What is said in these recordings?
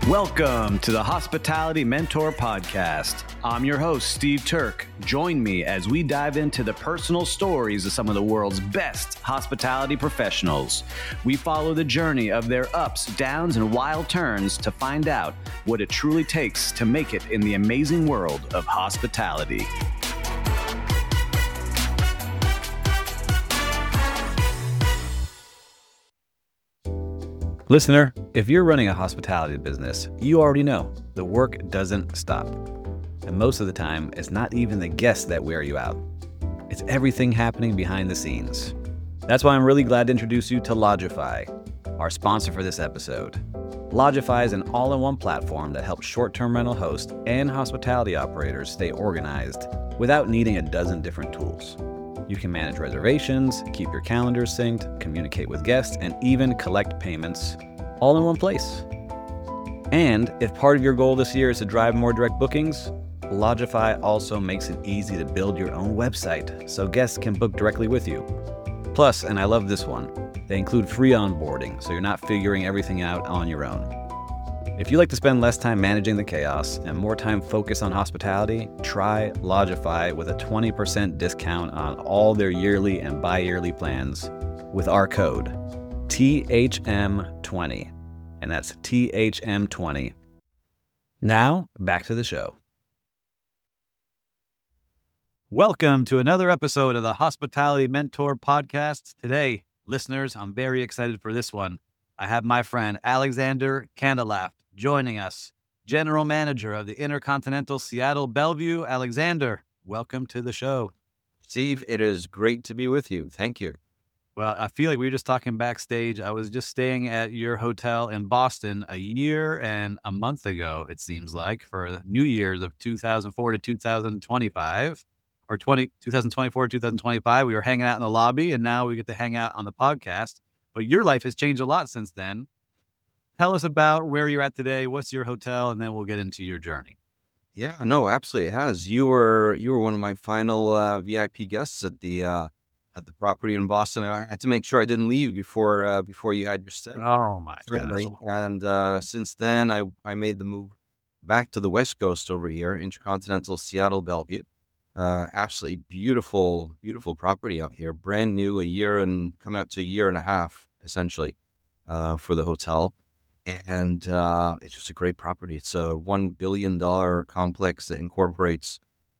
Welcome to the Hospitality Mentor Podcast. I'm your host, Steve Turk. Join me as we dive into the personal stories of some of the world's best hospitality professionals. We follow the journey of their ups, downs, and wild turns to find out what it truly takes to make it in the amazing world of hospitality. Listener, if you're running a hospitality business, you already know the work doesn't stop. And most of the time, it's not even the guests that wear you out. It's everything happening behind the scenes. That's why I'm really glad to introduce you to Lodgify, our sponsor for this episode. Lodgify is an all-in-one platform that helps short-term rental hosts and hospitality operators stay organized without needing a dozen different tools. You can manage reservations, keep your calendars synced, communicate with guests, and even collect payments all in one place. And if part of your goal this year is to drive more direct bookings, Lodgify also makes it easy to build your own website so guests can book directly with you. Plus, and I love this one, they include free onboarding so you're not figuring everything out on your own. If you like to spend less time managing the chaos and more time focused on hospitality, try Lodgify with a 20% discount on all their yearly and bi-yearly plans with our code THM20, and that's THM20. Now, back to the show. Welcome to another episode of the Hospitality Mentor Podcast. Today, listeners, I'm very excited for this one. I have my friend Alexander Kandelaft joining us, General Manager of the Intercontinental Seattle Bellevue. Alexander, welcome to the show. Steve, it is great to be with you. Thank you. Well, I feel like we were just talking backstage. I was just staying at your hotel in Boston a year and a month ago, it seems like, for New Year's of 2004 to 2025, or 2024 to 2025. We were hanging out in the lobby, and now we get to hang out on the podcast. But your life has changed a lot since then. Tell us about where you're at today. What's your hotel? And then we'll get into your journey. Yeah, no, absolutely. It has. You were one of my final VIP guests at the property in Boston. I had to make sure I didn't leave before you had your stay. Oh my Certainly. goodness. And since then, I made the move back to the West Coast over here, Intercontinental Seattle Bellevue. Absolutely beautiful property out here. Brand new, coming up to a year and a half, essentially, for the hotel. And it's just a great property. It's a $1 billion complex that incorporates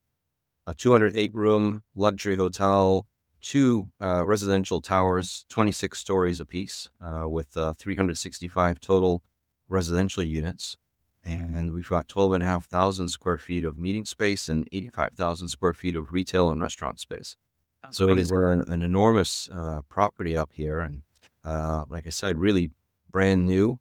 a 208-room luxury hotel, two residential towers, 26 stories apiece, with 365 total residential units. And we've got 12,500 square feet of meeting space and 85,000 square feet of retail and restaurant space. So it is an enormous property up here. And like I said, really brand new.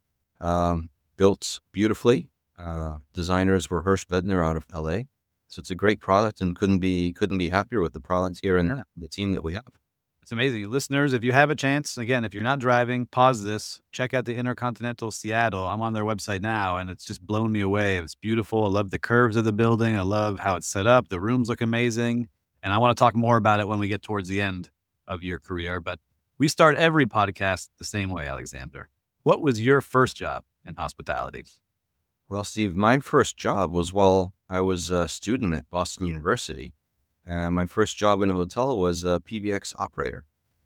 Built beautifully. Designers were Hirsch Bedner out of LA. So it's a great product, and couldn't be happier with the product here and the team that we have. It's amazing. Listeners, if you have a chance, again, if you're not driving, pause this, check out the Intercontinental Seattle. I'm on their website now, and it's just blown me away. It's beautiful. I love the curves of the building. I love how it's set up. The rooms look amazing. And I want to talk more about it when we get towards the end of your career. But we start every podcast the same way, Alexander. What was your first job in hospitality? Well, Steve, my first job was while I was a student at Boston University. My first job in a hotel was a PBX operator.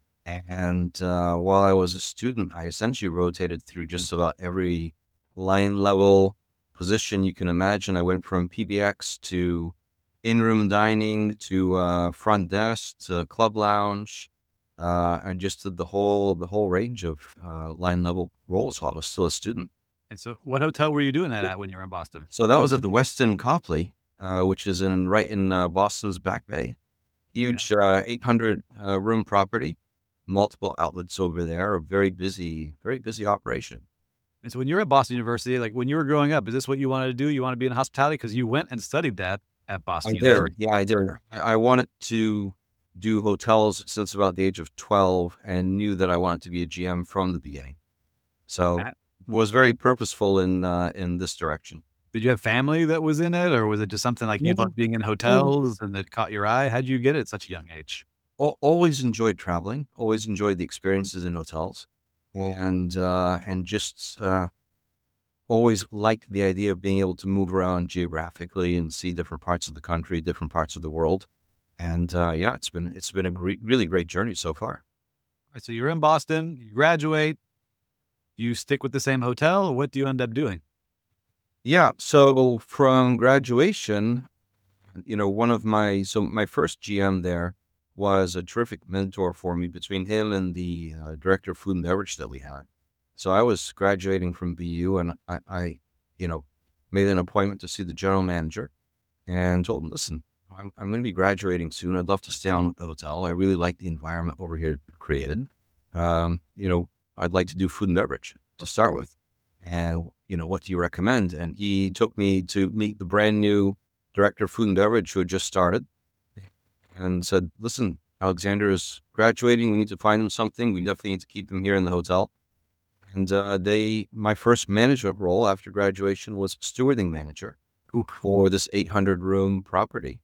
And while I was a student, I essentially rotated through just about every line level position you can imagine. I went from PBX to in-room dining to front desk to club lounge. I just did the whole range of line level roles while I was still a student. And so what hotel were you doing that at when you were in Boston? So that was at the Westin Copley, which is right in Boston's Back Bay. Huge 800 room property, multiple outlets over there, a very busy operation. And so when you're at Boston University, like when you were growing up, is this what you wanted to do? You want to be in hospitality because you went and studied that at Boston University? Yeah, I did. I wanted to do hotels since about the age of 12 and knew that I wanted to be a GM from the beginning. So was very purposeful in this direction. Did you have family that was in it, or was it just something like you loved being in hotels and that caught your eye? How'd you get it at such a young age? Always enjoyed traveling, always enjoyed the experiences in hotels, and just always liked the idea of being able to move around geographically and see different parts of the country, different parts of the world. And yeah, it's been a really great journey so far. Right, so you're in Boston, you graduate, you stick with the same hotel, or what do you end up doing? Yeah. So from graduation, my first GM there was a terrific mentor for me between him and the director of food and beverage that we had. So I was graduating from BU and I made an appointment to see the general manager and told him, listen, I'm going to be graduating soon. I'd love to stay on at the hotel. I really like the environment over here created. Um, you know, I'd like to do food and beverage to start with. And, what do you recommend? And he took me to meet the brand new director of food and beverage who had just started and said, listen, Alexander is graduating. We need to find him something. We definitely need to keep him here in the hotel. And my first management role after graduation was stewarding manager for this 800 room property.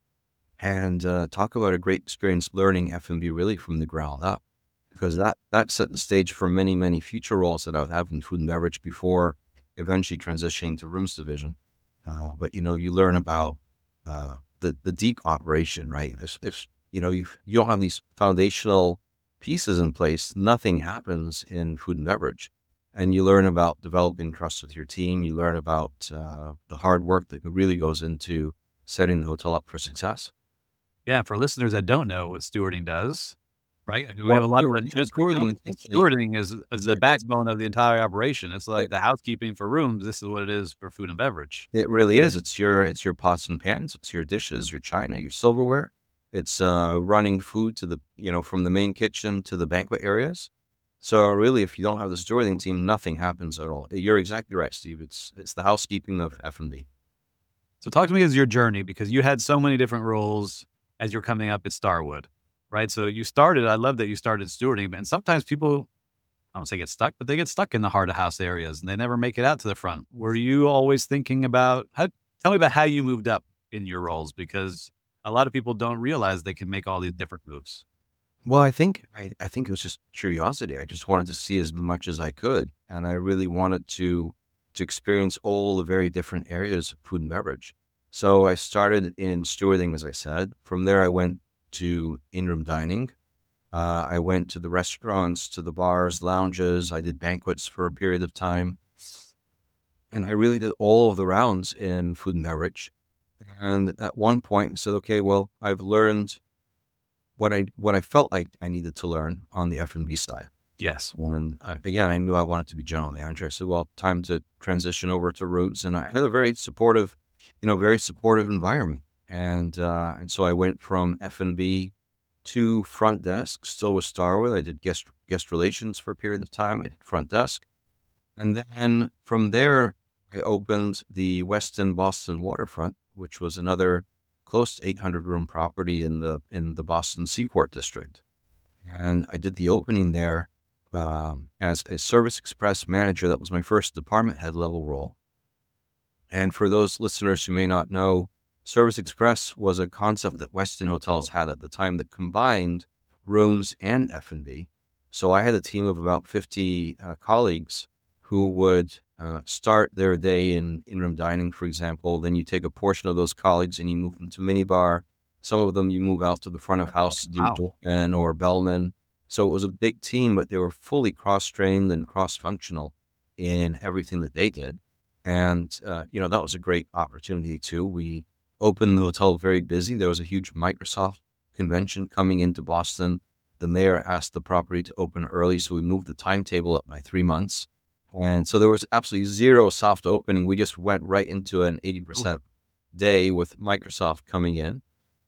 And talk about a great experience learning F&B really from the ground up, because that set the stage for many, many future roles that I would have in food and beverage before eventually transitioning to rooms division. But you learn about the deep operation, right? If you don't have these foundational pieces in place, nothing happens in food and beverage. And you learn about developing trust with your team. You learn about the hard work that really goes into setting the hotel up for success. Yeah, for listeners that don't know what stewarding does, right? We have Well, a lot of stewarding is the backbone of the entire operation. It's like the housekeeping for rooms. This is what it is for food and beverage. it really is. It's your pots and pans. It's your dishes, your china, your silverware. It's running food to from the main kitchen to the banquet areas. So really, if you don't have the stewarding team, nothing happens at all. You're exactly right, Steve. It's the housekeeping of F&B. So talk to me as your journey, because you had so many different roles as you're coming up at Starwood, right? So I love that you started stewarding, and sometimes people, I don't say get stuck, but they get stuck in the heart of house areas and they never make it out to the front. Were you always thinking about tell me about how you moved up in your roles? Because a lot of people don't realize they can make all these different moves. Well, I think it was just curiosity. I just wanted to see as much as I could, and I really wanted to experience all the very different areas of food and beverage. So I started in stewarding, as I said. From there, I went to in-room dining. I went to the restaurants, to the bars, lounges. I did banquets for a period of time, and I really did all of the rounds in food and beverage. And at one point, I said, "Okay, well, I've learned what I felt like I needed to learn on the F&B side." Yes. When again, I knew I wanted to be general manager. I said, well, time to transition over to rooms. And I had a very supportive environment. And so I went from F&B to front desk, still with Starwood. I did guest relations for a period of time. I did front desk. And then from there, I opened the Westin Boston Waterfront, which was another close to 800 room property in the Boston Seaport District. And I did the opening there as a Service Express manager. That was my first department head level role. And for those listeners who may not know, Service Express was a concept that Westin Hotels had at the time that combined rooms and F&B. So I had a team of about 50 colleagues who would start their day in in-room dining, for example. Then you take a portion of those colleagues and you move them to minibar. Some of them you move out to the front of house, Wow. or bellman. So it was a big team, but they were fully cross-trained and cross-functional in everything that they did. And, that was a great opportunity too. We opened the hotel very busy. There was a huge Microsoft convention coming into Boston. The mayor asked the property to open early, so we moved the timetable up by 3 months. And so there was absolutely zero soft opening. We just went right into an 80% day with Microsoft coming in.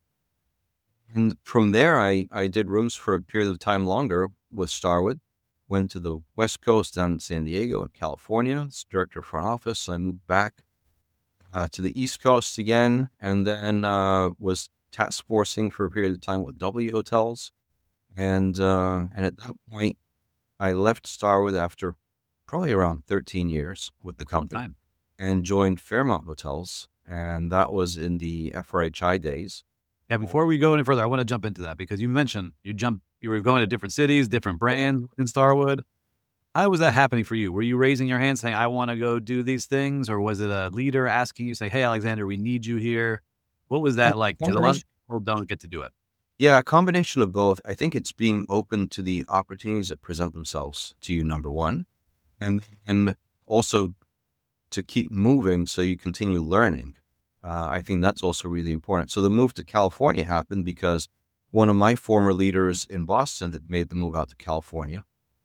And from there, I did rooms for a period of time longer with Starwood. Went to the West Coast, down in San Diego and California as director of front office. I moved back to the East Coast again, and then was task forcing for a period of time with W Hotels. And at that point, I left Starwood after probably around 13 years with the company Time. and joined Fairmont Hotels. And that was in the FRHI days. Yeah, before we go any further, I want to jump into that because you mentioned you were going to different cities, different brands in Starwood. How was that happening for you? Were you raising your hand saying, I want to go do these things? Or was it a leader asking you, say, hey, Alexander, we need you here? What was A that like? Because a lot of combination, people don't get to do it. yeah, a combination of both. I think it's being open to the opportunities that present themselves to you, number one, and also to keep moving so you continue learning. I think that's also really important. So the move to California happened because one of my former leaders in Boston had made the move out to California,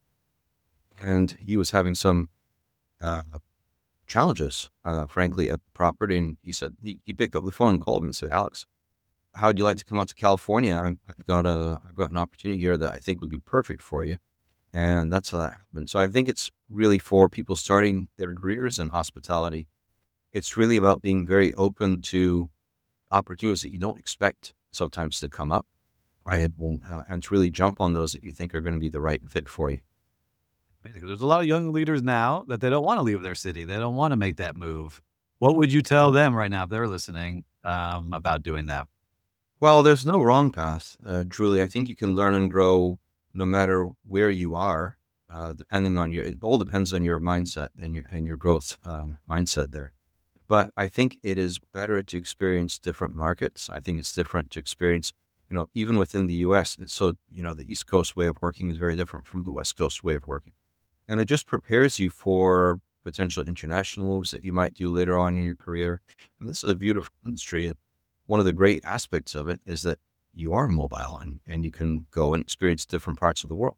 and he was having some uh, challenges, frankly, at the property. And he said he picked up the phone and called me and said, "Alex, how would you like to come out to California? I've got an opportunity here that I think would be perfect for you." And that's how that happened. So I think it's really for people starting their careers in hospitality. It's really about being very open to opportunities that you don't expect sometimes to come up, right? And to really jump on those that you think are going to be the right fit for you. Basically, there's a lot of young leaders now that they don't want to leave their city. They don't want to make that move. What would you tell them right now if they're listening about doing that? Well, there's no wrong path, Julie. I think you can learn and grow no matter where you are, depending on it all depends on your mindset and your growth mindset there. But I think it is better to experience different markets. I think it's different to experience, even within the US. So, the East Coast way of working is very different from the West Coast way of working. And it just prepares you for potential international moves that you might do later on in your career. And this is a beautiful industry. One of the great aspects of it is that you are mobile and you can go and experience different parts of the world.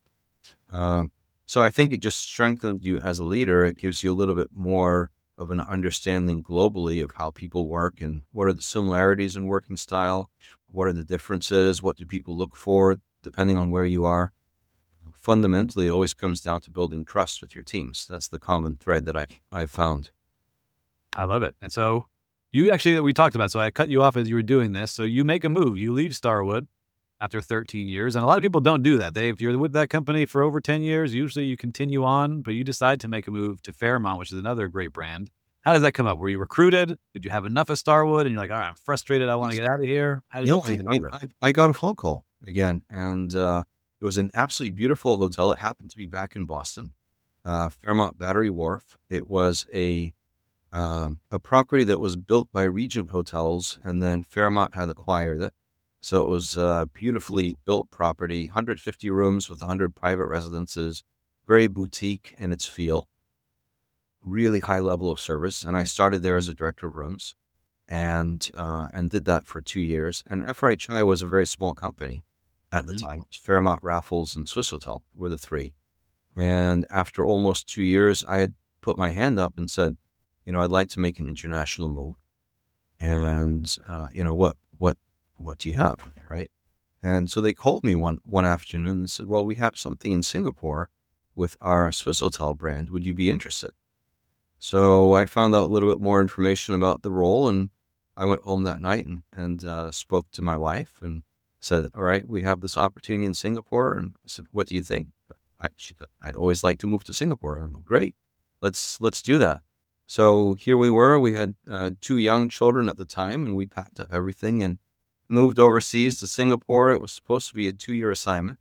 So I think it just strengthens you as a leader. It gives you a little bit more of an understanding globally of how people work and what are the similarities in working style, what are the differences, what do people look for depending on where you are. Fundamentally, it always comes down to building trust with your teams. That's the common thread that I've found. I love it. And so you actually, we talked about, so I cut you off as you were doing this. So you make a move, you leave Starwood after 13 years. And a lot of people don't do that. If you're with that company for over 10 years, usually you continue on, but you decide to make a move to Fairmont, which is another great brand. How does that come up? Were you recruited? Did you have enough of Starwood? And you're like, all right, I'm frustrated. I want to get out of here. How did You you know, take I got a phone call again, and it was an absolutely beautiful hotel. It happened to be back in Boston, Fairmont Battery Wharf. It was a property that was built by Regent Hotels, and then Fairmont had acquired it. So it was a beautifully built property, 150 rooms with 100 private residences, very boutique in its feel, really high level of service. And I started there as a director of rooms and did that for 2 years. And FRHI was a very small company at the time. Fairmont, Raffles, and Swissôtel were the three. And after almost 2 years, I had put my hand up and said, I'd like to make an international move. And, what do you have? Right. And so they called me one afternoon and said, well, we have something in Singapore with our Swissôtel brand. Would you be interested? So I found out a little bit more information about the role, and I went home that night and spoke to my wife and said, all right, we have this opportunity in Singapore. And I said, what do you think? She said, I'd always like to move to Singapore. I'm like, great. Let's do that. So here we were. We had 2 young children at the time, and we packed up everything and moved overseas to Singapore. It was supposed to be a 2-year assignment.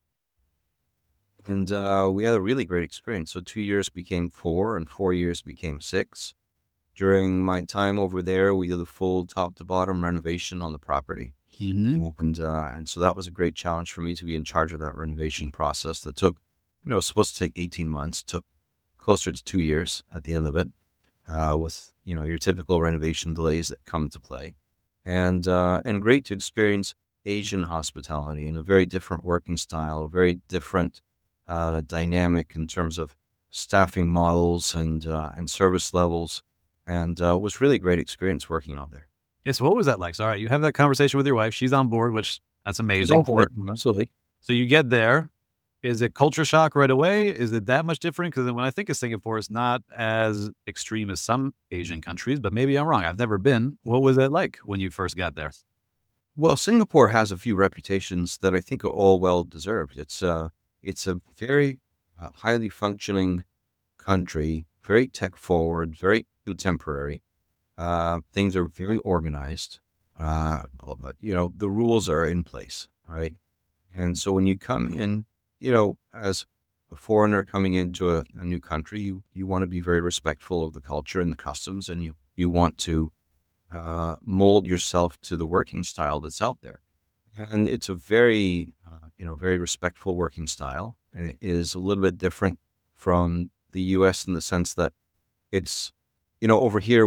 And we had a really great experience. So 2 years became 4 and 4 years became 6. During my time over there, we did a full top to bottom renovation on the property. And so that was a great challenge for me to be in charge of that renovation process that took, it was supposed to take 18 months, took closer to 2 years at the end of it, with, your typical renovation delays that come into play. And great to experience Asian hospitality in a very different working style, a very different dynamic in terms of staffing models and service levels. And it was really a great experience working out there. Yeah, so what was that like? So, all right, you have that conversation with your wife. She's on board, which that's amazing. She's on board, absolutely. So you get there. Is it culture shock right away? Is it that much different? Because when I think of Singapore, it's not as extreme as some Asian countries, but maybe I'm wrong. I've never been. What was it like when you first got there? Well, Singapore has a few reputations that I think are all well deserved. It's a very highly functioning country, very tech forward, very contemporary. Things are very organized. But, the rules are in place, right? And so when you come in, as a foreigner coming into a new country, you want to be very respectful of the culture and the customs, and you want to mold yourself to the working style that's out there. And it's a very, very respectful working style. And it is a little bit different from the US in the sense that it's, over here,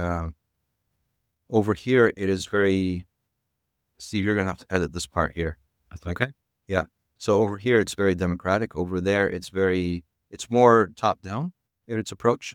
over here, it is very, Steve, you're going to have to edit this part here. That's okay. Yeah. So over here, it's very democratic. Over there, it's more top down in its approach.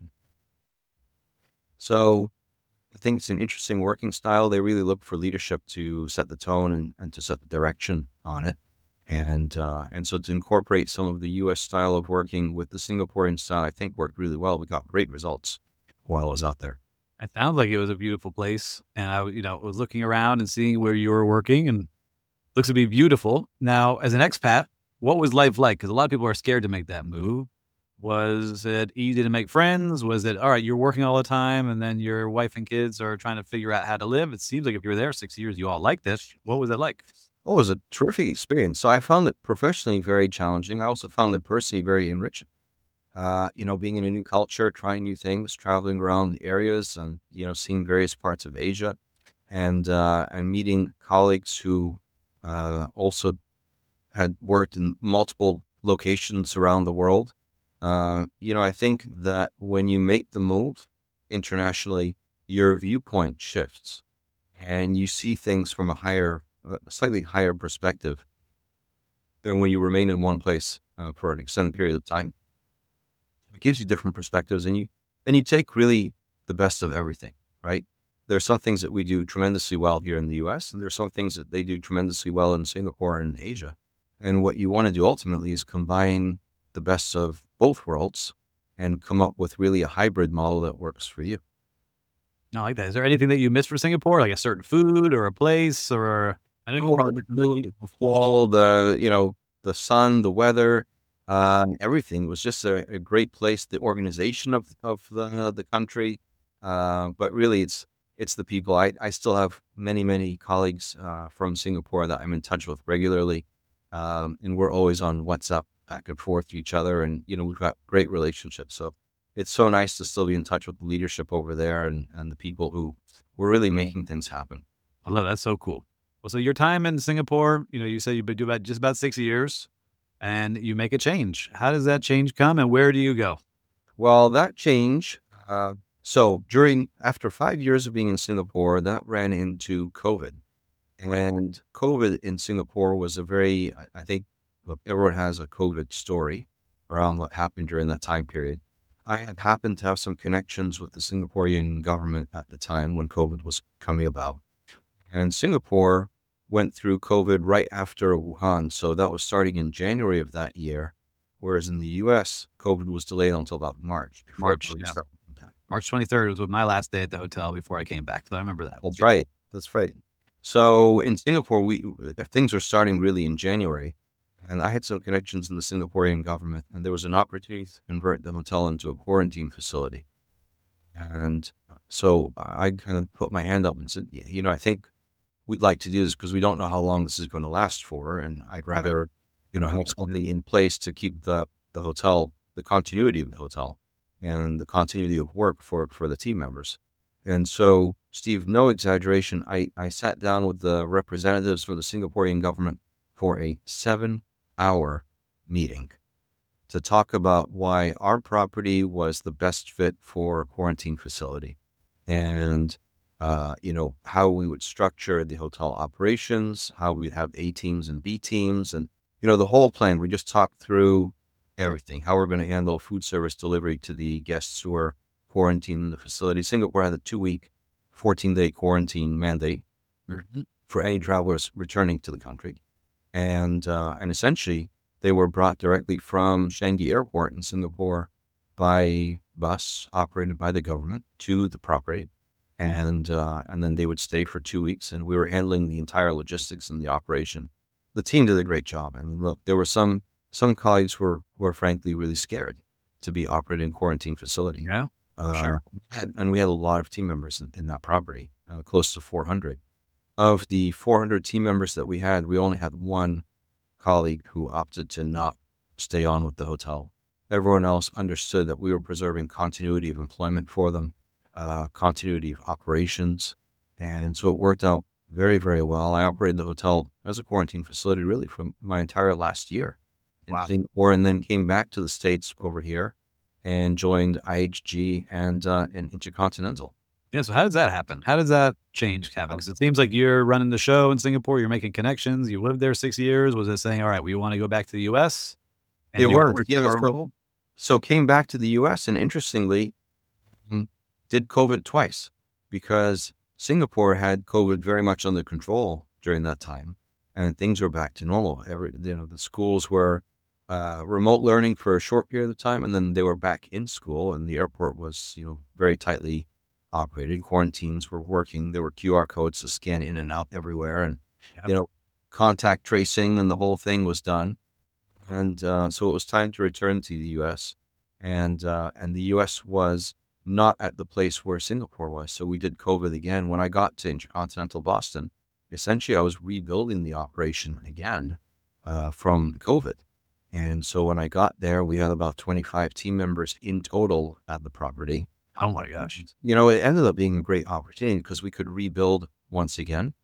So I think it's an interesting working style. They really look for leadership to set the tone and to set the direction on it. And so to incorporate some of the U.S. style of working with the Singaporean style, I think worked really well. We got great results while I was out there. It sounds like it was a beautiful place. And I, was looking around and seeing where you were working, and looks to be beautiful. Now, as an expat, what was life like? Because a lot of people are scared to make that move. Was it easy to make friends? Was it, all right, you're working all the time and then your wife and kids are trying to figure out how to live? It seems like if you were there 6 years, you all like this. What was it like? Oh, it was a terrific experience. So I found it professionally very challenging. I also found it personally very enriching. Being in a new culture, trying new things, traveling around areas and, seeing various parts of Asia and meeting colleagues who also had worked in multiple locations around the world. I think that when you make the move internationally, your viewpoint shifts and you see things from a slightly higher perspective than when you remain in one place for an extended period of time. It gives you different perspectives, and you take really the best of everything, right? There are some things that we do tremendously well here in the US, and there are some things that they do tremendously well in Singapore and Asia. And what you want to do ultimately is combine the best of both worlds and come up with really a hybrid model that works for you. I like that. Is there anything that you miss for Singapore, like a certain food or a place or all the sun, the weather, everything was just a great place. The organization of the country, but really it's the people. I still have many colleagues from Singapore that I'm in touch with regularly, and we're always on WhatsApp back and forth to each other, and we've got great relationships. So it's so nice to still be in touch with the leadership over there and the people who were really making things happen. I love that. That's so cool. Well, so your time in Singapore, you said you've been doing just about 6 years, and you make a change. How does that change come, and where do you go? Well, that change. So after 5 years of being in Singapore, that ran into COVID, and COVID in Singapore was I think everyone has a COVID story around what happened during that time period. I had happened to have some connections with the Singaporean government at the time when COVID was coming about. And Singapore went through COVID right after Wuhan. So that was starting in January of that year. Whereas in the US, COVID was delayed until about March. March 23rd was my last day at the hotel before I came back. So I remember that. That's right. That's right. So in Singapore, things were starting really in January. And I had some connections in the Singaporean government, and there was an opportunity to convert the hotel into a quarantine facility. And so I kind of put my hand up and said, I think we'd like to do this because we don't know how long this is going to last for. And I'd rather, have something in place to keep the hotel, the continuity of the hotel and the continuity of work for the team members. And so, Steve, no exaggeration, I sat down with the representatives for the Singaporean government for a 7-hour meeting to talk about why our property was the best fit for a quarantine facility and, how we would structure the hotel operations, how we'd have A teams and B teams, and, the whole plan. We just talked through everything, how we're going to handle food service delivery to the guests who are quarantined in the facility. Singapore had a 2-week, 14-day quarantine mandate for any travelers returning to the country. And essentially, they were brought directly from Changi Airport in Singapore by bus operated by the government to the property. And then they would stay for 2 weeks, and we were handling the entire logistics and the operation. The team did a great job. I mean, look, there were some colleagues who were frankly really scared to be operating a quarantine facility. Yeah, sure. And we had a lot of team members in that property, close to 400. Of the 400 team members that we only had one colleague who opted to not stay on with the hotel. Everyone else understood that we were preserving continuity of employment for them, continuity of operations. And so it worked out very, very well. I operated the hotel as a quarantine facility really for my entire last year in Wow. Singapore, and then came back to the States over here and joined IHG and Intercontinental. Yeah. So how does that happen? How does that change, Kevin? Because it seems like you're running the show in Singapore. You're making connections. You lived there 6 years. Was it saying, all right, we want to go back to the U.S. It and do worked. more Yeah, historical? so came back to the US and interestingly did COVID twice because Singapore had COVID very much under control during that time and things were back to normal. The schools were remote learning for a short period of time and then they were back in school and the airport was, very tightly operated. Quarantines were working. There were QR codes to scan in and out everywhere and, Yep. you know, contact tracing and the whole thing was done. And so it was time to return to the U.S. And the U.S. was not at the place where Singapore was. So we did COVID again. When I got to Intercontinental Boston, essentially I was rebuilding the operation again from COVID. And so when I got there, we had about 25 team members in total at the property. Oh my gosh. It ended up being a great opportunity because we could rebuild once again.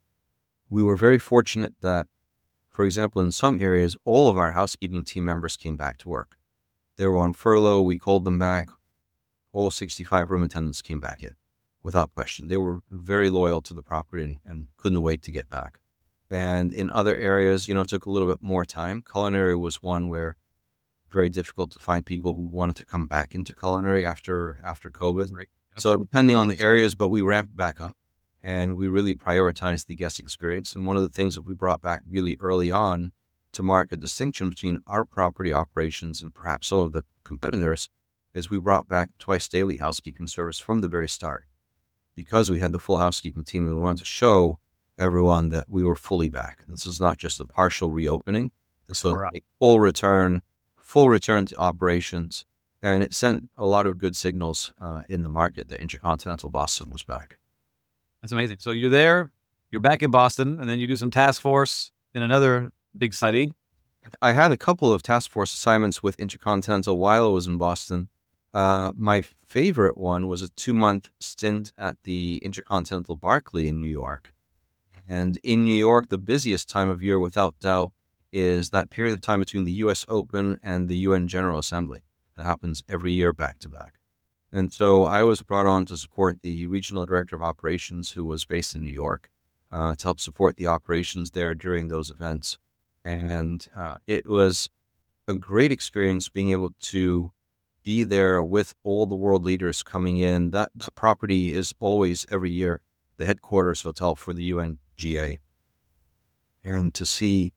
We were very fortunate that, for example, in some areas, all of our housekeeping team members came back to work. They were on furlough. We called them back. All 65 room attendants came back in without question. They were very loyal to the property and couldn't wait to get back. And in other areas, it took a little bit more time. Culinary was one where very difficult to find people who wanted to come back into culinary after COVID. Right. So depending on the areas, but we ramped back up and we really prioritized the guest experience. And one of the things that we brought back really early on to mark a distinction between our property operations and perhaps some of the competitors is we brought back twice daily housekeeping service from the very start. Because we had the full housekeeping team, we wanted to show everyone that we were fully back. This is not just a partial reopening. This was a full return to operations. And it sent a lot of good signals in the market that Intercontinental Boston was back. That's amazing. So you're there, you're back in Boston, and then you do some task force in another big city. I had a couple of task force assignments with Intercontinental while I was in Boston. My favorite one was a 2-month stint at the Intercontinental Barclay in New York. And in New York, the busiest time of year, without doubt, is that period of time between the U.S. Open and the UN General Assembly. That happens every year back to back. And so I was brought on to support the regional director of operations who was based in New York to help support the operations there during those events. And it was a great experience being able to be there with all the world leaders coming in. That property is always every year the headquarters hotel for the UNGA. And to see,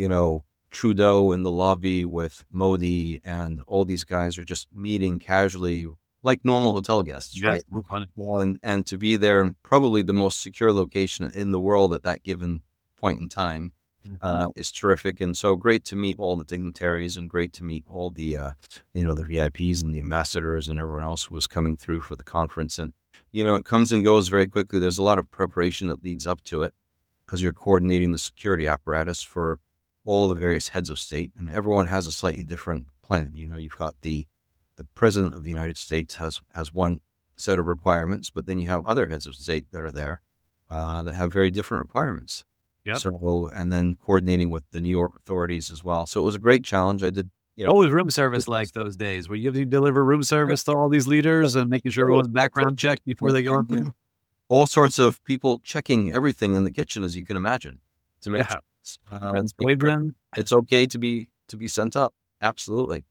Trudeau in the lobby with Modi and all these guys are just meeting casually like normal hotel guests, right? And to be there in probably the most secure location in the world at that given point in time is terrific. And so great to meet all the dignitaries and great to meet all the, the VIPs and the ambassadors and everyone else who was coming through for the conference. And, it comes and goes very quickly. There's a lot of preparation that leads up to it because you're coordinating the security apparatus for all the various heads of state and everyone has a slightly different plan. You've got the president of the United States has one set of requirements, but then you have other heads of state that are there that have very different requirements. Yep. So, and then coordinating with the New York authorities as well. So it was a great challenge. I did, Always room service like those days where you deliver room service to all these leaders and making sure everyone's background checked before they go in. all sorts of people checking everything in the kitchen, as you can imagine, to make Yeah. sure it's okay to be sent up. Absolutely.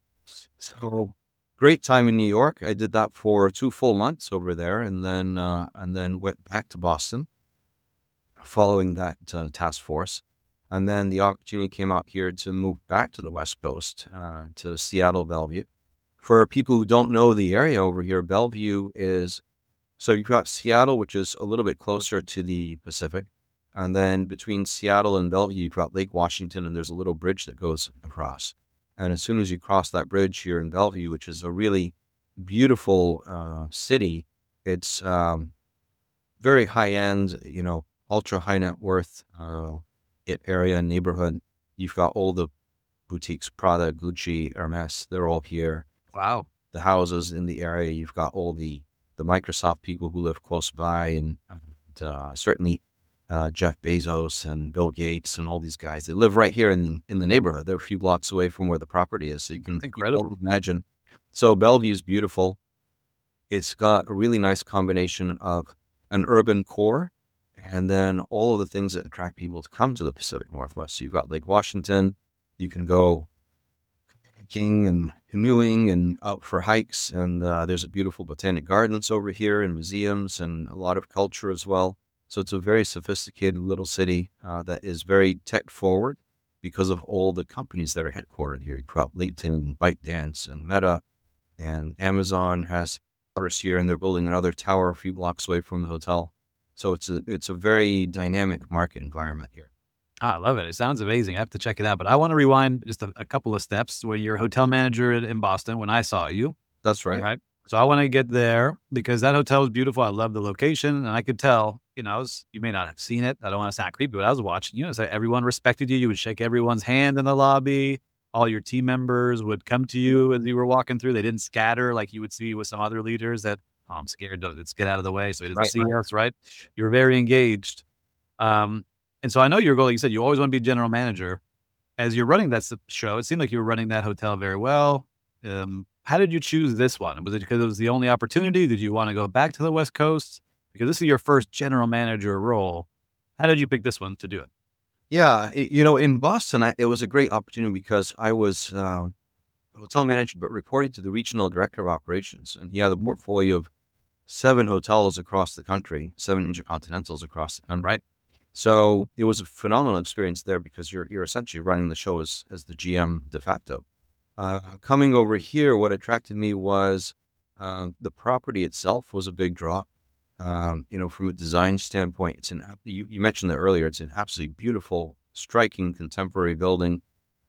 So great time in New York. I did that for 2 full months over there, and then went back to Boston following that task force. And then the opportunity came out here to move back to the West Coast, to Seattle, Bellevue. For people who don't know the area over here, Bellevue is, so you've got Seattle, which is a little bit closer to the Pacific. And then between Seattle and Bellevue, you've got Lake Washington, and there's a little bridge that goes across. And as soon as you cross that bridge here in Bellevue, which is a really beautiful city, it's very high end, ultra high net worth area and neighborhood. You've got all the boutiques, Prada, Gucci, Hermes, they're all here. Wow. The houses in the area, you've got all the Microsoft people who live close by, and certainly Jeff Bezos and Bill Gates and all these guys. They live right here in the neighborhood. They're a few blocks away from where the property is. So you can Incredible. imagine. So Bellevue is beautiful. It's got a really nice combination of an urban core and then all of the things that attract people to come to the Pacific Northwest. So you've got Lake Washington. You can go hiking and canoeing and out for hikes. And there's a beautiful botanic gardens over here and museums and a lot of culture as well. So it's a very sophisticated little city that is very tech forward because of all the companies that are headquartered here. You've got LinkedIn, ByteDance, and Meta, and Amazon has others here, and they're building another tower a few blocks away from the hotel. So it's a very dynamic market environment here. I love it. It sounds amazing. I have to check it out. But I want to rewind just a couple of steps where you're a hotel manager in Boston when I saw you. That's right. Right. So I want to get there because that hotel was beautiful. I love the location. And I could tell, you may not have seen it. I don't want to sound creepy, but I was watching, so everyone respected you. You would shake everyone's hand in the lobby. All your team members would come to you as you were walking through. They didn't scatter like you would see with some other leaders that, oh, I'm scared. Let's get out of the way. So he doesn't see us, right? You were very engaged. And so I know your goal, like you said, you always want to be general manager. As you're running that show, it seemed like you were running that hotel very well. How did you choose this one? Was it because it was the only opportunity? Did you want to go back to the West Coast? Because this is your first general manager role. How did you pick this one to do it? Yeah, in Boston, it was a great opportunity because I was hotel manager, but reporting to the regional director of operations. And he had a portfolio of 7 hotels across the country, 7 intercontinentals across the country. Right. So it was a phenomenal experience there because you're essentially running the show as the GM de facto. Coming over here, what attracted me was the property itself was a big draw. From a design standpoint, you mentioned that earlier. It's an absolutely beautiful, striking contemporary building.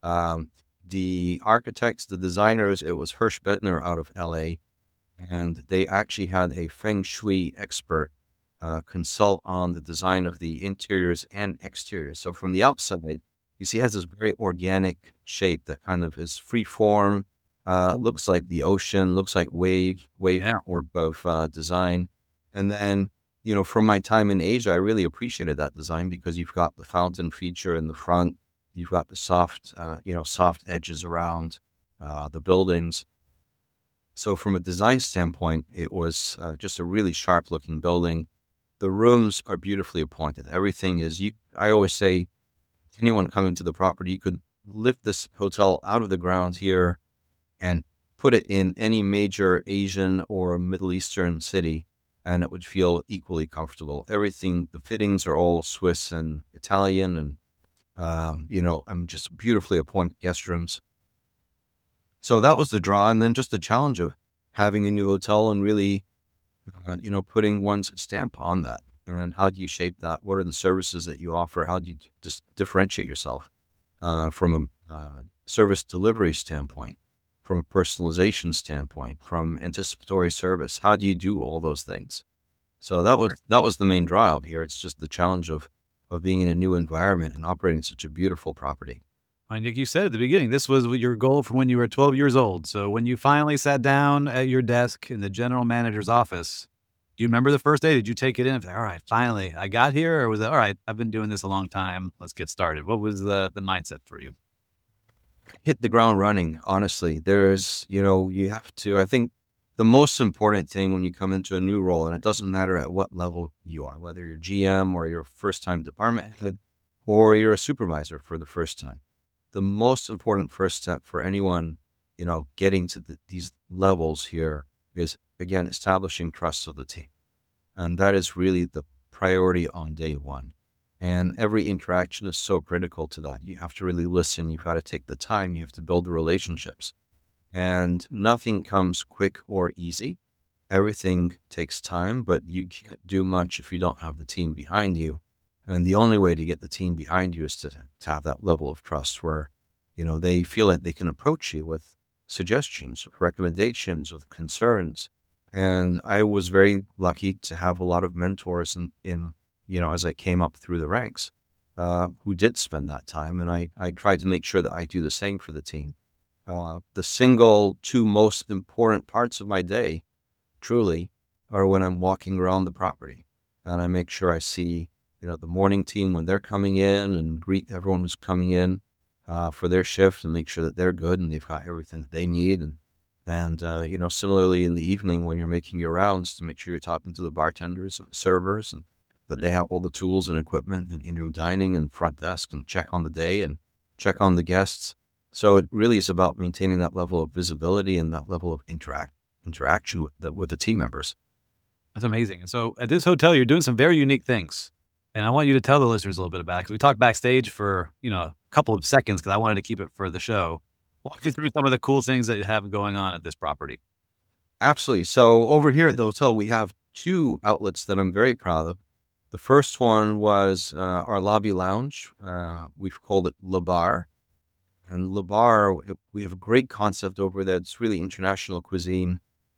The architects, the designers, it was Hirsch Bettner out of LA, and they actually had a feng shui expert consult on the design of the interiors and exteriors. So from the outside, you see it has this very organic shape that kind of is free form, looks like the ocean, looks like wave or both design. And then, from my time in Asia, I really appreciated that design because you've got the fountain feature in the front, you've got the soft edges around the buildings. So from a design standpoint, it was just a really sharp looking building. The rooms are beautifully appointed. Everything is, I always say, anyone coming to the property, you could lift this hotel out of the ground here and put it in any major Asian or Middle Eastern city, and it would feel equally comfortable. Everything, the fittings are all Swiss and Italian, and I'm just beautifully appointed guest rooms. So that was the draw, and then just the challenge of having a new hotel and really, putting one's stamp on that. And how do you shape that? What are the services that you offer? How do you just differentiate yourself from a service delivery standpoint, from a personalization standpoint, from anticipatory service? How do you do all those things? So that was the main draw out here. It's just the challenge of being in a new environment and operating such a beautiful property. And like you said at the beginning, this was your goal from when you were 12 years old. So when you finally sat down at your desk in the general manager's office, do you remember the first day? Did you take it in? All right, finally, I got here? Or was it, all right, I've been doing this a long time. Let's get started. What was the mindset for you? Hit the ground running, honestly. There's, you have to, I think the most important thing when you come into a new role, and it doesn't matter at what level you are, whether you're GM or you're a first-time department head or you're a supervisor for the first time, the most important first step for anyone, getting to these levels here is, again, establishing trust of the team. And that is really the priority on day one. And every interaction is so critical to that. You have to really listen. You've got to take the time. You have to build the relationships. And nothing comes quick or easy. Everything takes time, but you can't do much if you don't have the team behind you. And the only way to get the team behind you is to have that level of trust where, they feel like they can approach you with suggestions, recommendations, with concerns. And I was very lucky to have a lot of mentors in as I came up through the ranks. who did spend that time. And I tried to make sure that I do the same for the team. The single two most important parts of my day, truly, are when I'm walking around the property. And I make sure I see, the morning team when they're coming in and greet everyone who's coming in for their shift and make sure that they're good and they've got everything that they need. And similarly in the evening when you're making your rounds, to make sure you're talking to the bartenders and the servers and that they have all the tools and equipment and dining and front desk and check on the day and check on the guests. So it really is about maintaining that level of visibility and that level of interaction with the team members. That's amazing. And so at this hotel, you're doing some very unique things. And I want you to tell the listeners a little bit about it, because we talked backstage for, a couple of seconds because I wanted to keep it for the show. Walk you through some of the cool things that you have going on at this property. Absolutely. So over here at the hotel, we have two outlets that I'm very proud of. The first one was our lobby lounge. We've called it Le Bar. And Le Bar, we have a great concept over there. It's really international cuisine.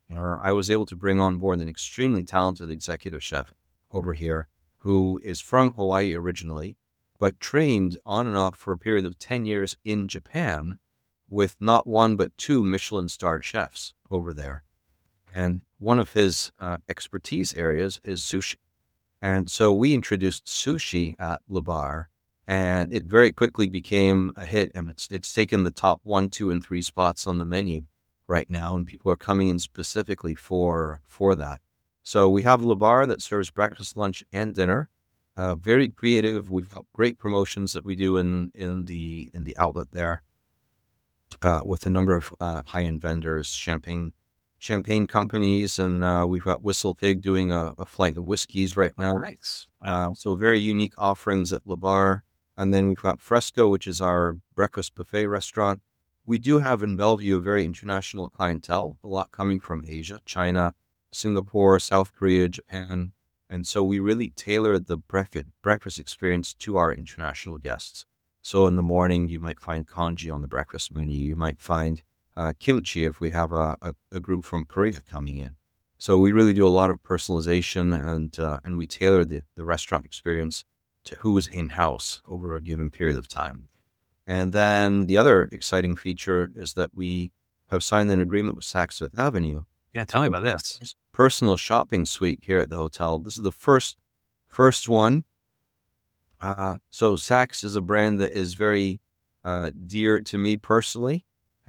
I was able to bring on board an extremely talented executive chef over here who is from Hawaii originally, but trained on and off for a period of 10 years in Japan with not one, but two Michelin-starred chefs over there. And one of his expertise areas is sushi. And so we introduced sushi at Le Bar, and it very quickly became a hit. And it's taken the top 1, 2, and 3 spots on the menu right now, and people are coming in specifically for that. So we have Le Bar that serves breakfast, lunch, and dinner. Very creative. We've got great promotions that we do in the outlet there with a number of high-end vendors, champagne companies, and we've got Whistle Pig doing a flight of whiskeys right now. Nice. So very unique offerings at Le Bar. And then we've got Fresco, which is our breakfast buffet restaurant. We do have in Bellevue a very international clientele, a lot coming from Asia, China, Singapore, South Korea, Japan. And so we really tailored the breakfast experience to our international guests. So in the morning, you might find congee on the breakfast menu. You might find kimchi if we have a group from Korea coming in. So we really do a lot of personalization, and we tailor the restaurant experience to who is in-house over a given period of time. And then the other exciting feature is that we have signed an agreement with Saks Fifth Avenue. Yeah, tell me about this. Personal shopping suite here at the hotel. This is the first one. So Saks is a brand that is very dear to me personally.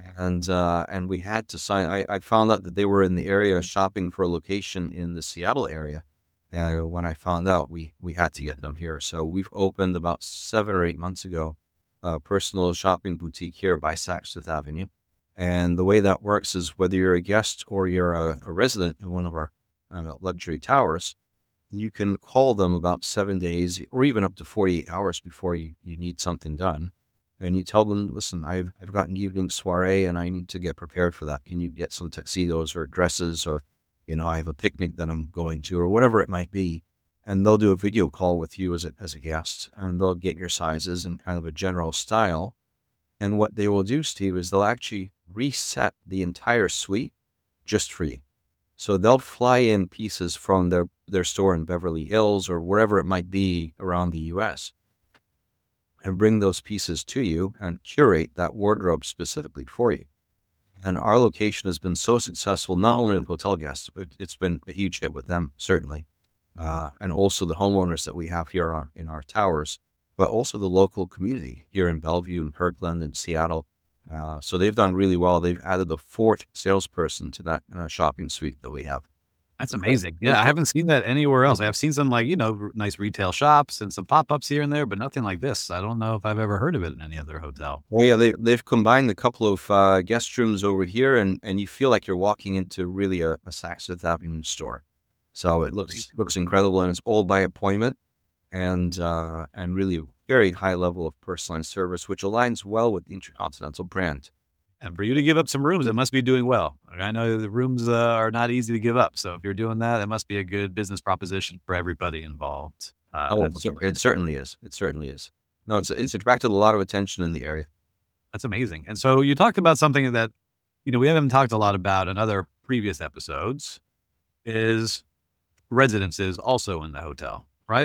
And we had to sign. I found out that they were in the area shopping for a location in the Seattle area. And when I found out, we had to get them here. So we've opened about 7 or 8 months ago a personal shopping boutique here by Saks Fifth Avenue. And the way that works is whether you're a guest or you're a resident in one of our luxury towers, you can call them about 7 days or even up to 48 hours before you need something done. And you tell them, listen, I've got an evening soiree and I need to get prepared for that. Can you get some tuxedos or dresses, or, I have a picnic that I'm going to, or whatever it might be. And they'll do a video call with you as a guest, and they'll get your sizes and kind of a general style. And what they will do, Steve, is they'll actually reset the entire suite just for you. So they'll fly in pieces from their store in Beverly Hills or wherever it might be around the US and bring those pieces to you and curate that wardrobe specifically for you. And our location has been so successful, not only with hotel guests, but it's been a huge hit with them, certainly. And also the homeowners that we have here in our towers, but also the local community here in Bellevue and Kirkland and Seattle. So they've done really well. They've added the 4th salesperson to that shopping suite that we have. That's amazing. Yeah, I haven't seen that anywhere else. I've seen some nice retail shops and some pop-ups here and there, but nothing like this. I don't know if I've ever heard of it in any other hotel. Well, yeah, they've combined a couple of guest rooms over here, and you feel like you're walking into really a Saks Fifth Avenue store. So it looks incredible, and it's all by appointment, and really very high level of personalized service, which aligns well with the Intercontinental brand. And for you to give up some rooms, it must be doing well. I know the rooms are not easy to give up. So if you're doing that, it must be a good business proposition for everybody involved. It certainly is. It certainly is. No, it's attracted a lot of attention in the area. That's amazing. And so you talked about something that, we haven't talked a lot about in other previous episodes, is residences also in the hotel, right?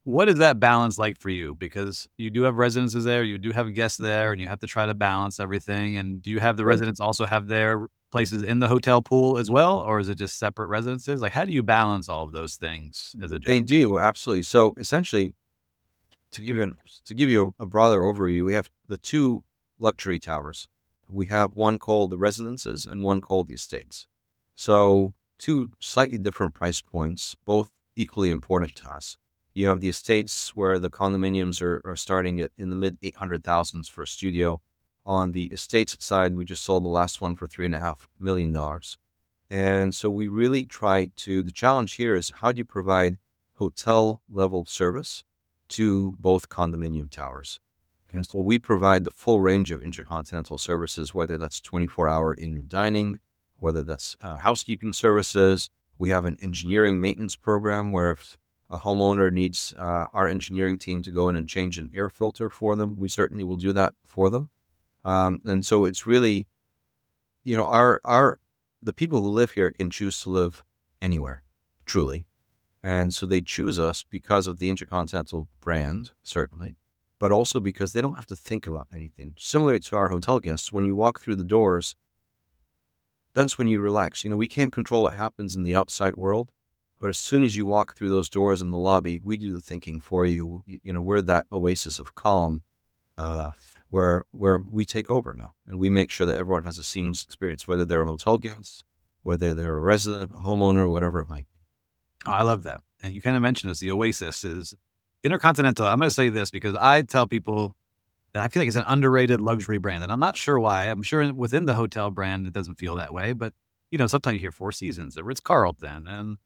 what is that balance like for you? Because you do have residences there, you do have guests there, and you have to try to balance everything. And do you have the Right. residents also have their places in the hotel pool as well, or is it just separate residences? Like, how do you balance all of those things as a They general? do, absolutely. So essentially, to give you a broader overview, we have the two luxury towers. We have one called the residences and one called the estates. So two slightly different price points, both equally important to us. You have the estates where the condominiums are starting at in the mid 800,000s for a studio. On the estates side, we just sold the last one for $3.5 million. And so we really try to, the challenge here is how do you provide hotel level service to both condominium towers? And so we provide the full range of intercontinental services, whether that's 24-hour in dining, whether that's housekeeping services. We have an engineering maintenance program where if a homeowner needs our engineering team to go in and change an air filter for them, we certainly will do that for them. And so it's really, our the people who live here can choose to live anywhere, truly. And so they choose us because of the Intercontinental brand, certainly, but also because they don't have to think about anything. Similar to our hotel guests, when you walk through the doors, that's when you relax. We can't control what happens in the outside world, but as soon as you walk through those doors in the lobby, we do the thinking for you. We're that oasis of calm, uh, where we take over now, and we make sure that everyone has a seamless experience, whether they're a hotel guest, whether they're a resident, a homeowner, whatever it might Oh, I love that. And you kind of mentioned this, the Oasis is Intercontinental. I'm going to say this because I tell people that I feel like it's an underrated luxury brand. And I'm not sure why. I'm sure within the hotel brand, it doesn't feel that way. But, sometimes you hear Four Seasons, the Ritz Carlton, and,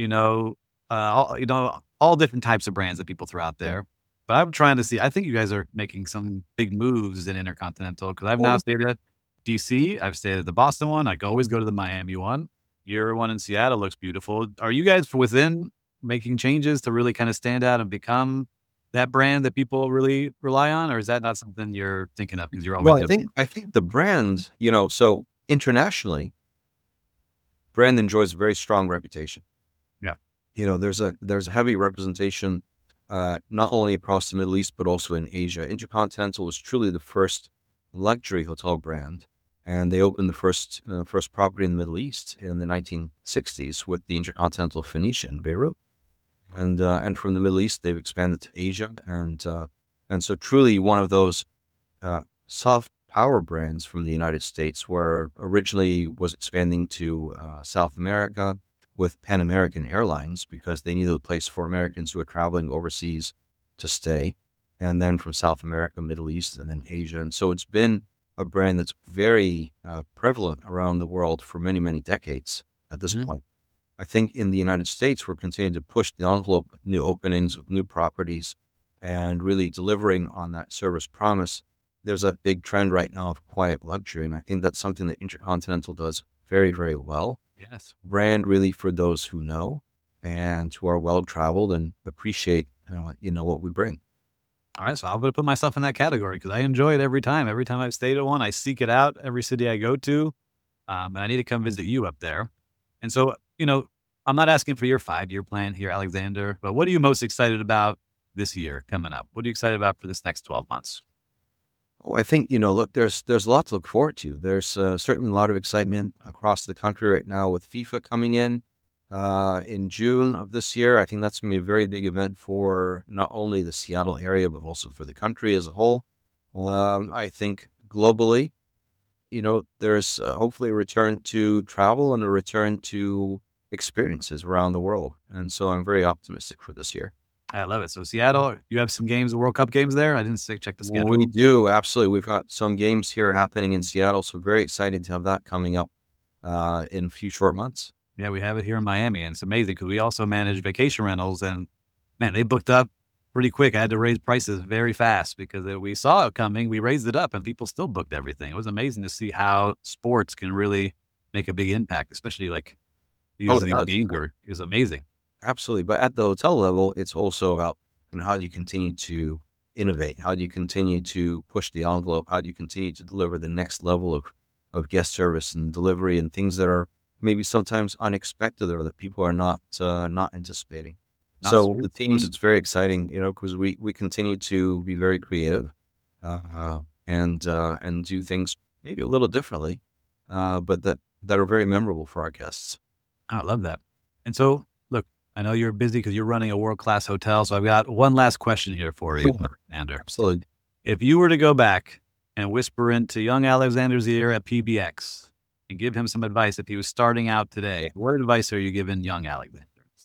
all different types of brands that people throw out be. there. But I'm trying to see, I think you guys are making some big moves in Intercontinental because I've now Well, stayed at DC. I've stayed at the Boston one. I always go to the Miami one. Your one in Seattle looks beautiful. Are you guys within making changes to really kind of stand out and become that brand that people really rely on, or is that not something you're thinking of because you're always well, I doing think I think the brand, so internationally, brand enjoys a very strong reputation. Yeah. There's a heavy representation, not only across the Middle East but also in Asia. Intercontinental was truly the first luxury hotel brand, and they opened the first property in the Middle East in the 1960s with the Intercontinental Phoenicia in Beirut, and from the Middle East they've expanded to Asia, and so truly one of those soft power brands from the United States, where originally was expanding to South America with Pan American Airlines because they needed a place for Americans who are traveling overseas to stay, and then from South America, Middle East, and then Asia. And so it's been a brand that's very prevalent around the world for many, many decades at this Mhm. point. I think in the United States, we're continuing to push the envelope with new openings, with new properties, and really delivering on that service promise. There's a big trend right now of quiet luxury, and I think that's something that Intercontinental does very, very well. Yes. Brand really for those who know and who are well traveled and appreciate what we bring. All right, so I'm gonna put myself in that category because I enjoy it every time. Every time I've stayed at one, I seek it out every city I go to, and I need to come visit you up there. And so, I'm not asking for your 5-year plan here, Alexander, but what are you most excited about this year coming up? What are you excited about for this next 12 months? Oh, I think, look, there's a lot to look forward to. There's certainly a lot of excitement across the country right now with FIFA coming in June of this year. I think that's going to be a very big event for not only the Seattle area, but also for the country as a whole. I think globally, there's hopefully a return to travel and a return to experiences around the world. And so I'm very optimistic for this year. I love it. So Seattle, you have some games, the World Cup games there? I didn't check the We schedule. do, absolutely. We've got some games here happening in Seattle, so very excited to have that coming up in a few short months. Yeah, we have it here in Miami, and it's amazing because we also manage vacation rentals, and man, they booked up pretty quick. I had to raise prices very fast because we saw it coming. We raised it up, and people still booked everything. It was amazing to see how sports can really make a big impact, especially like Oh, these it these does. games are is amazing. Absolutely. But at the hotel level, it's also about how do you continue to innovate? How do you continue to push the envelope? How do you continue to deliver the next level of guest service and delivery and things that are maybe sometimes unexpected or that people are not anticipating? So the teams, it's very exciting, because we continue to be very creative, and do things maybe a little differently, but that are very memorable for our guests. I love that. And so, look, I know you're busy because you're running a world-class hotel. So I've got one last question here for you, Alexander. Absolutely. If you were to go back and whisper into young Alexander's ear at PBX and give him some advice if he was starting out today, what advice are you giving young Alexander?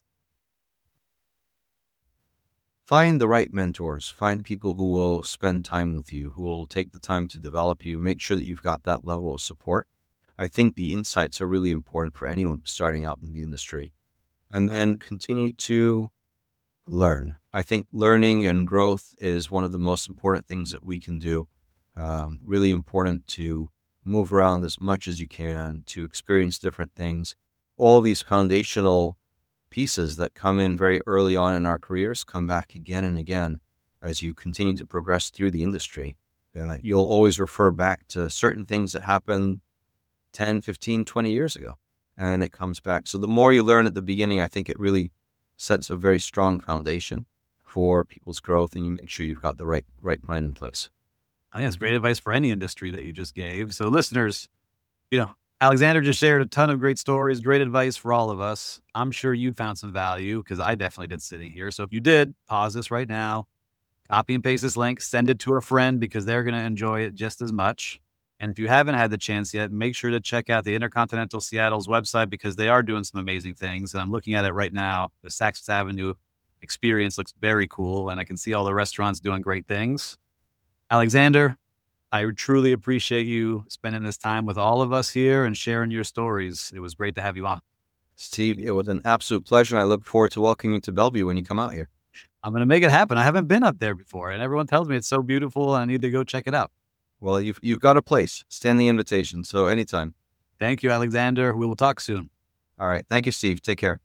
Find the right mentors. Find people who will spend time with you, who will take the time to develop you. Make sure that you've got that level of support. I think the insights are really important for anyone starting out in the industry. And then continue to learn. I think learning and growth is one of the most important things that we can do. Really important to move around as much as you can, to experience different things. All these foundational pieces that come in very early on in our careers come back again and again as you continue to progress through the industry. And you'll always refer back to certain things that happened 10, 15, 20 years ago, and it comes back. So the more you learn at the beginning, I think it really sets a very strong foundation for people's growth, and you make sure you've got the right plan in place. I think that's great advice for any industry that you just gave. So listeners, Alexander just shared a ton of great stories, great advice for all of us. I'm sure you found some value because I definitely did sitting here. So if you did, pause this right now, copy and paste this link, send it to a friend because they're going to enjoy it just as much. And if you haven't had the chance yet, make sure to check out the Intercontinental Seattle's website because they are doing some amazing things. And I'm looking at it right now. The Saks Fifth Avenue experience looks very cool, and I can see all the restaurants doing great things. Alexander, I truly appreciate you spending this time with all of us here and sharing your stories. It was great to have you on. Steve, it was an absolute pleasure. I look forward to welcoming you to Bellevue when you come out here. I'm going to make it happen. I haven't been up there before, and everyone tells me it's so beautiful, and I need to go check it out. Well, you've got a place. Stand the invitation, so anytime. Thank you, Alexander. We will talk soon. All right. Thank you, Steve. Take care.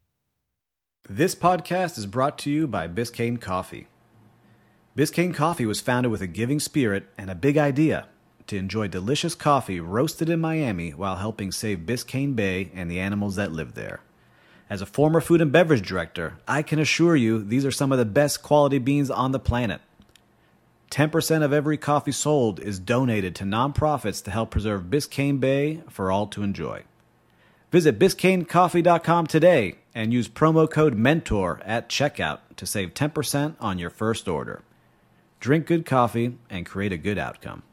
This podcast is brought to you by Biscayne Coffee. Biscayne Coffee was founded with a giving spirit and a big idea to enjoy delicious coffee roasted in Miami while helping save Biscayne Bay and the animals that live there. As a former food and beverage director, I can assure you these are some of the best quality beans on the planet. 10% of every coffee sold is donated to nonprofits to help preserve Biscayne Bay for all to enjoy. Visit BiscayneCoffee.com today and use promo code MENTOR at checkout to save 10% on your first order. Drink good coffee and create a good outcome.